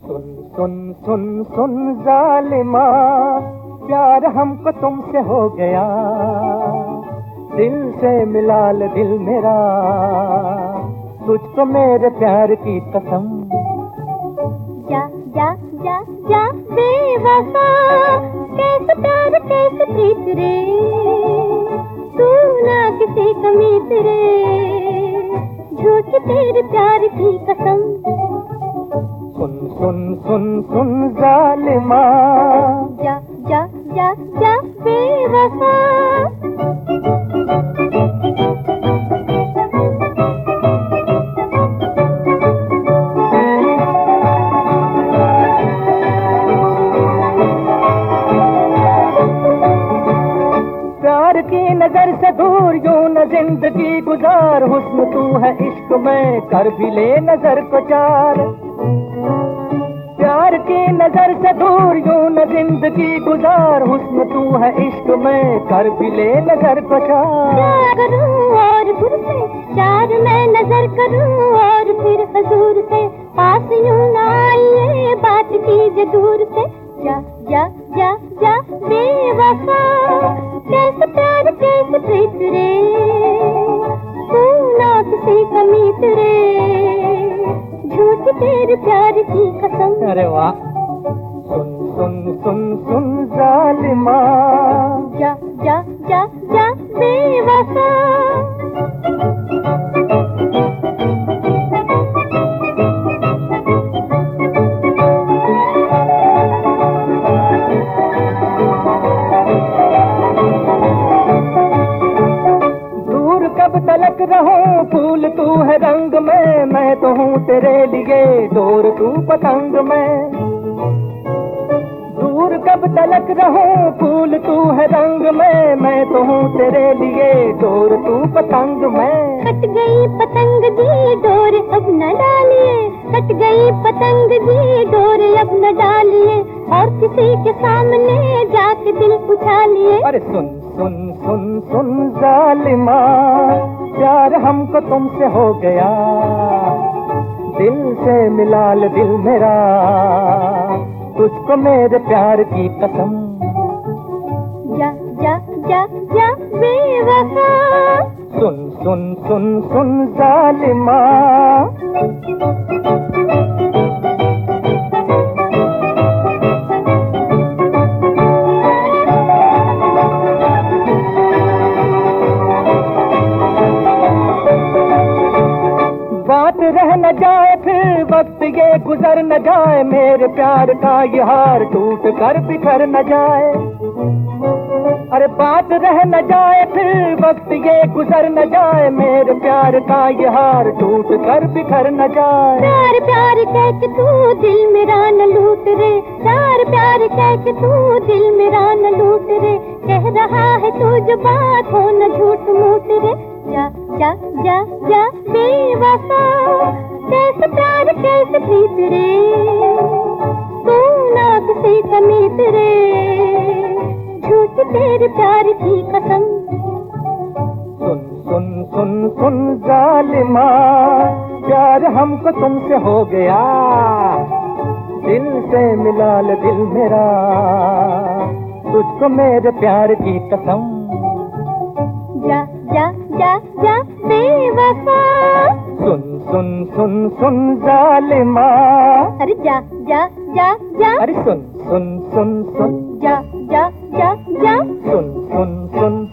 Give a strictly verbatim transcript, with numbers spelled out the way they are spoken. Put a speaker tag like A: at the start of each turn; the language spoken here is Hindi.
A: सुन सुन सुन सुन जालिमा, प्यार हमको तुमसे हो गया, दिल से मिला ले दिल मेरा, तुझको मेरे प्यार की कसम।
B: जा जा जा जा बेवफा, कैसे प्यार कैसे प्रीत रे, तू ना किसी कमीत रे, झूठ तेरे प्यार की कसम।
A: सुन सुन सुन सुन जालिमा,
B: जा जा जा जा बेवफा।
A: प्यार की नजर से दूर यूं न जिंदगी गुजार, हुस्न तू है इश्क में कर भी ले नजर को चार। प्यार की नजर से दूर यूं न जिंदगी गुजार, हुस्न तू है इश्क में कर भी ले नजर को चार।
B: प्यार करूं और फिर से चार मैं नजर करूं, और फिर हजूर से पास यूं न आइए, बात कीजिए दूर से। जा जा जा जा बेवफा, कैसे प्यार कैसे प्रीत रे, तू ना किसी कमीत रे, झूठ तेरे प्यार की कसम।
A: अरे वाह। सुन सुन सुन सुन जालिमा,
B: जा जा जा जा बेवफा।
A: कब तलक रहूं फूल तू है रंग में, मैं तो हूँ तेरे लिए डोर तू पतंग में। दूर कब तलक रहूं फूल तू है रंग में, मैं तो हूँ तेरे लिए डोर तू पतंग में।
B: कट गई पतंग जी डोर अब न डालिए, कट गई पतंग जी डोर अब न डालिए, और किसी के सामने जाके दिल उछालिए।
A: अरे सुन सुन सुन सुन जालिमा, प्यार हमको तुमसे हो गया, दिल से मिला ले दिल मेरा, तुझको मेरे प्यार की कसम।
B: जा जा जा जा बेवफा।
A: सुन सुन सुन सुन जालिमा, बात रह न जाए फिर वक्त ये गुजर न जाए, मेरे प्यार का ये हार टूट कर बिखर न जाए। अरे बात रह न जाए फिर वक्त ये गुजर न जाए, मेरे प्यार का ये हार टूट कर बिखर न जाए।
B: प्यार प्यार कह के तू दिल मेरा न लूट रे, प्यार प्यार कह के तू दिल मेरा न लूट रे, कह रहा है तू जो बात हो न झूठ मूठ रे। जा जा जा जा बेवफा, कैसे प्यार कैसे प्रीत रे, तू ना किसी कमीत रे, झूठ तेरे प्यार की कसम।
A: सुन सुन सुन सुन जालिमा, प्यार हमको तुमसे हो गया, दिल से मिला ले दिल मेरा, तुझको मेरे प्यार की कसम।
B: जा जा जा जा बेवफा।
A: सुन सुन सुन सुन जालिमा,
B: अरे जा जा जा जा,
A: अरे सुन सुन सुन सुन,
B: जा जा जा जा,
A: सुन सुन सुन।